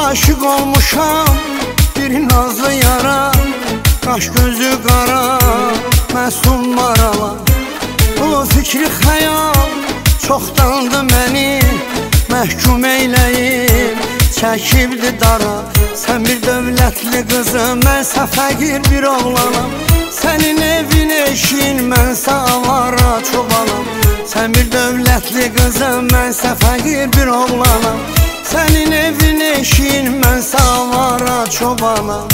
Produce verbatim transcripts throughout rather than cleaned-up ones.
aşık olmuşam bir nazlı yara, kaş gözü qara, məsum marala. Bu fikri xəyal çoxdandı məni məhkum eyləyib, çəkibdi dara. Sən bir dövlətli qızım, mənsə fəqir bir oğlanam. Sənin evin eşin, mənsə avara çobanam. Sən bir dövlətli qızım, mənsə fəqir bir oğlanam. Sənin evin eşin, mənsə avara çobanam.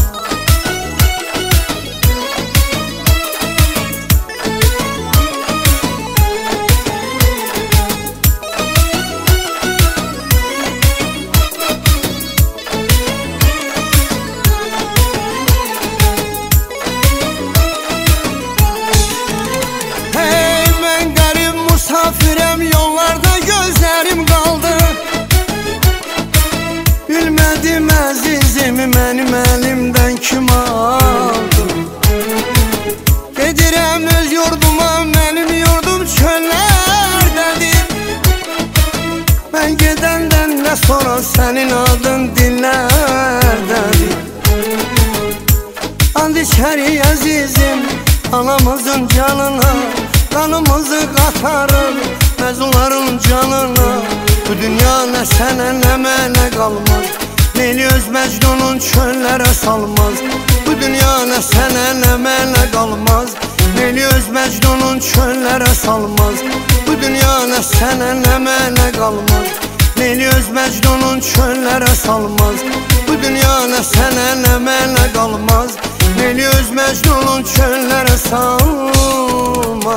Misafirəm, yollarda gözlərim qaldı. Bilmədim əzizimi mənim əlimdən kim aldı. Gedirəm öz yurduma, mənim yurdum çöllərdədir. Mən gedəndən nə sonra sənin adın dillərdədir. And içərik əzizim anamızın canına, qanımızı qatarıq məzunların canına. Bu dünya nə sənə nə mənə qalmaz, Leyli öz Məcnunun çöllərə salmaz. Bu dünya nə sənə nə mənə qalmaz, Leyli öz Məcnunun çöllərə salmaz. Bu dünya nə sənə nə mənə qalmaz, Leyli öz Məcnunun çöllərə salmaz. Bu dünya nə sənə nə mənə qalmaz, Leyli öz Məcnunun çöllərə salmaz.